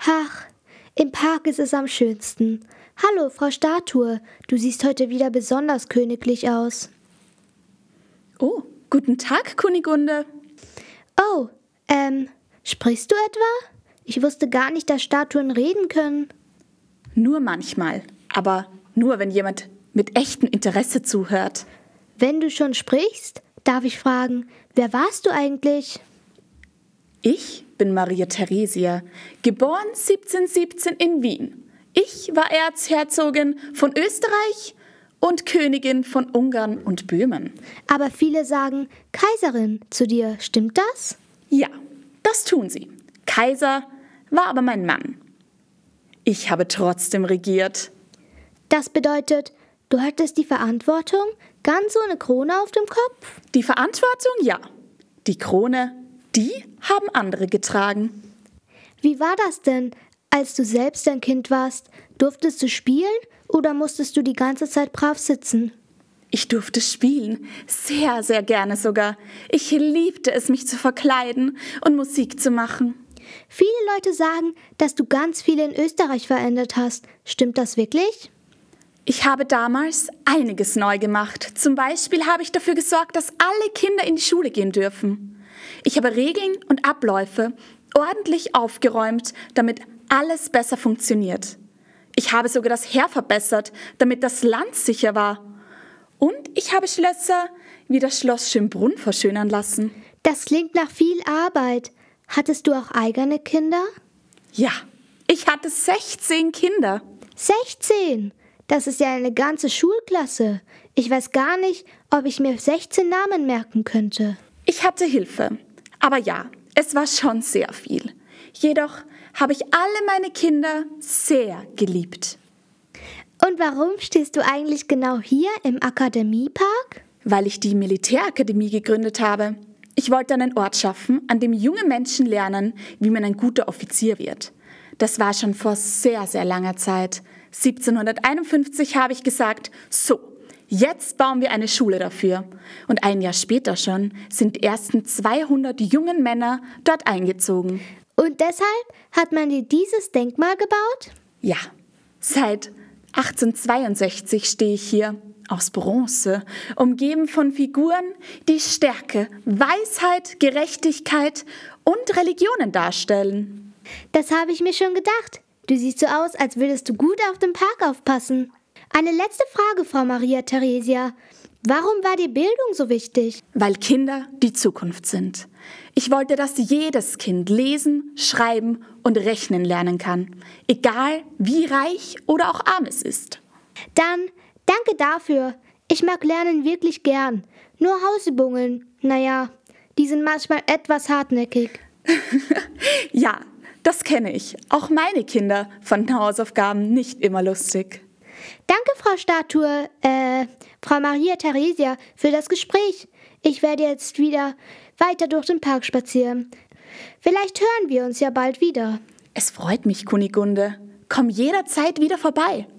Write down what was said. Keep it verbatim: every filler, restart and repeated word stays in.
Ach, im Park ist es am schönsten. Hallo, Frau Statue, du siehst heute wieder besonders königlich aus. Oh, guten Tag, Kunigunde. Oh, ähm, sprichst du etwa? Ich wusste gar nicht, dass Statuen reden können. Nur manchmal, aber nur, wenn jemand mit echtem Interesse zuhört. Wenn du schon sprichst, darf ich fragen, wer warst du eigentlich? Ich bin Maria Theresia, geboren siebzehnhundertsiebzehn in Wien. Ich war Erzherzogin von Österreich und Königin von Ungarn und Böhmen. Aber viele sagen Kaiserin zu dir, stimmt das? Ja, das tun sie. Kaiser war aber mein Mann. Ich habe trotzdem regiert. Das bedeutet, du hattest die Verantwortung, ganz ohne Krone auf dem Kopf? Die Verantwortung, ja. Die Krone, die haben andere getragen. Wie war das denn, als du selbst ein Kind warst? Durftest du spielen oder musstest du die ganze Zeit brav sitzen? Ich durfte spielen, sehr, sehr gerne sogar. Ich liebte es, mich zu verkleiden und Musik zu machen. Viele Leute sagen, dass du ganz viel in Österreich verändert hast. Stimmt das wirklich? Ich habe damals einiges neu gemacht. Zum Beispiel habe ich dafür gesorgt, dass alle Kinder in die Schule gehen dürfen. Ich habe Regeln und Abläufe ordentlich aufgeräumt, damit alles besser funktioniert. Ich habe sogar das Heer verbessert, damit das Land sicher war. Und ich habe Schlösser wie das Schloss Schönbrunn verschönern lassen. Das klingt nach viel Arbeit. Hattest du auch eigene Kinder? Ja, ich hatte sechzehn Kinder. sechzehn? Das ist ja eine ganze Schulklasse. Ich weiß gar nicht, ob ich mir sechzehn Namen merken könnte. Ich hatte Hilfe. Aber ja, es war schon sehr viel. Jedoch habe ich alle meine Kinder sehr geliebt. Und warum stehst du eigentlich genau hier im Akademiepark? Weil ich die Militärakademie gegründet habe. Ich wollte einen Ort schaffen, an dem junge Menschen lernen, wie man ein guter Offizier wird. Das war schon vor sehr, sehr langer Zeit. siebzehnhunderteinundfünfzig habe ich gesagt, so, jetzt bauen wir eine Schule dafür. Und ein Jahr später schon sind die ersten zweihundert jungen Männer dort eingezogen. Und deshalb hat man dir dieses Denkmal gebaut? Ja, seit achtzehnhundertzweiundsechzig stehe ich hier aus Bronze, umgeben von Figuren, die Stärke, Weisheit, Gerechtigkeit und Religionen darstellen. Das habe ich mir schon gedacht. Du siehst so aus, als würdest du gut auf den Park aufpassen. Eine letzte Frage, Frau Maria Theresia. Warum war dir Bildung so wichtig? Weil Kinder die Zukunft sind. Ich wollte, dass jedes Kind lesen, schreiben und rechnen lernen kann. Egal, wie reich oder auch arm es ist. Dann danke dafür. Ich mag Lernen wirklich gern. Nur Hausübungen, naja, die sind manchmal etwas hartnäckig. Ja, das kenne ich. Auch meine Kinder fanden Hausaufgaben nicht immer lustig. Danke, Frau Statue, äh, Frau Maria Theresia, für das Gespräch. Ich werde jetzt wieder weiter durch den Park spazieren. Vielleicht hören wir uns ja bald wieder. Es freut mich, Kunigunde. Komm jederzeit wieder vorbei.